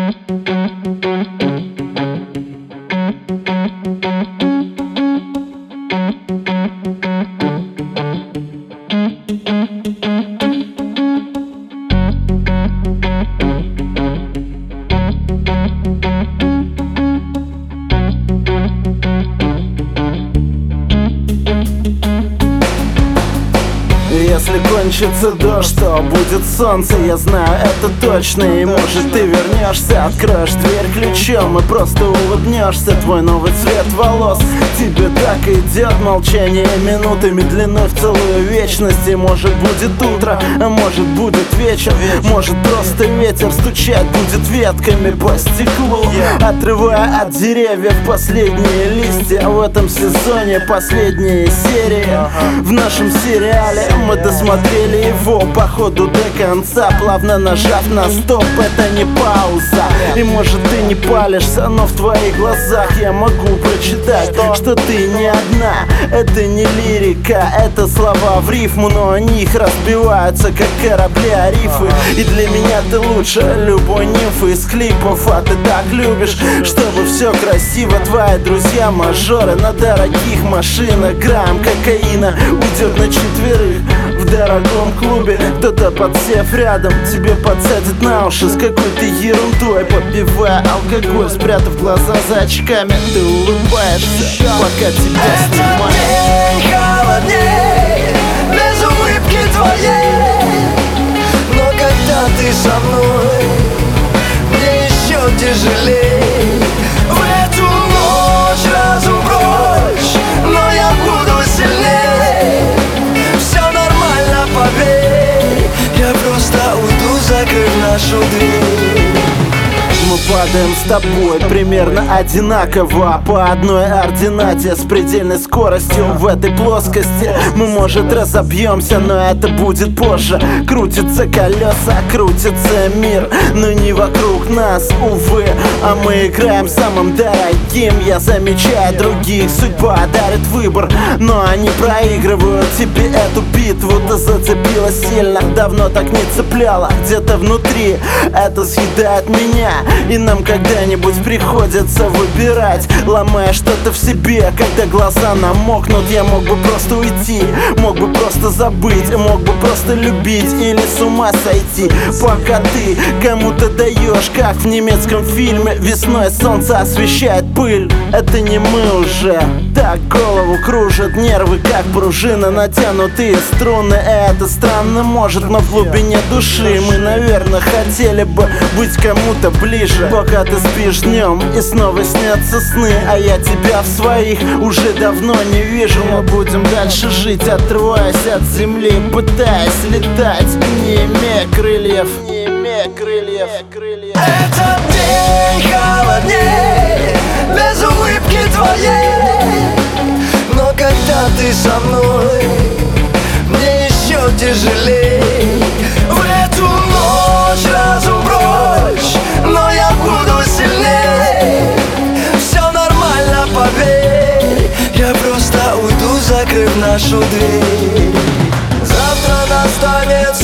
Если кончится дождь, то будет солнце, я знаю это точно. И может ты вернешься, откроешь дверь ключом и просто улыбнешься. Твой новый цвет волос тебе так идет. Молчание минутами длиной в целую вечность. И может будет утро, а может будет вечер. Может просто ветер стучать будет ветками по стеклу, отрывая от деревьев последние листья. В этом сезоне последние серии в нашем сериале. Мы досмотрели его по ходу до конца, плавно нажав на стоп, это не пауза. И может ты не палишься, но в твоих глазах я могу прочитать, что ты не одна. Это не лирика, это слова в рифму, но о них разбиваются, как корабли о рифы. И для меня ты лучше любой нимфы из клипов. А ты так любишь, чтобы все красиво. Твои друзья мажоры на дорогих машинах. Грамм кокаина уйдет на четверых в дорогом клубе. Кто-то, подсев рядом, тебе подсадит на уши с какой-то ерундой, попивая алкоголь, спрятав глаза за очками. Ты улыбаешься, пока тебя снимают. Этот день холодней, без улыбки твоей. Но когда ты со мной, мне еще тяжелей. В эту ночь разум прочь, но я буду сильней. Все нормально, поверь, я просто уйду, закрыв нашу дверь. Мы падаем с тобой примерно одинаково, по одной ординате, с предельной скоростью. В этой плоскости мы, может, разобьемся, но это будет позже. Крутятся колеса, крутится мир, но не вокруг нас, увы. А мы играем самым дорогим. Я замечаю других, судьба дарит выбор, но они проигрывают тебе эту битву. Ты зацепила сильно, давно так не цепляла. Где-то внутри это съедает меня, и нам когда-нибудь приходится выбирать, ломая что-то в себе. Когда глаза намокнут, я мог бы просто уйти, мог бы просто забыть, мог бы просто любить или с ума сойти. Пока ты кому-то даешь, как в немецком фильме, весной солнце освещает пыль. Это не мы уже. Так голову кружат нервы, как пружина, натянутые струны. Это странно, может, но в глубине души мы, наверное, хотели бы быть кому-то ближе. Пока ты спишь днем и снова снятся сны, а я тебя в своих уже давно не вижу. Мы будем дальше жить, отрываясь от земли, пытаясь летать, не имея крыльев, не имея крыльев. Этот день холодней, без улыбки твоей. Но когда ты со мной, мне еще тяжелей. В эту ночь разум прочь, но я буду сильней. Все нормально, поверь, я просто уйду, закрыв нашу дверь. Завтра настанет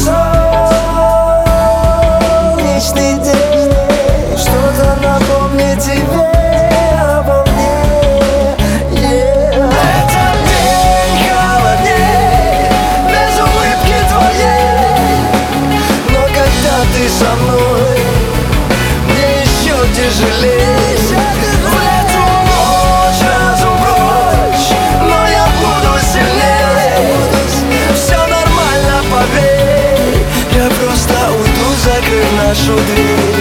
солнечный день, что-то напомнит тебе обо мне. Этот день холодней, без улыбки твоей. Но когда ты со мной, мне еще тяжелей. В эту ночь разум прочь, но я буду сильней. Все нормально, поверь, я просто уйду, закрыв нашу дверь.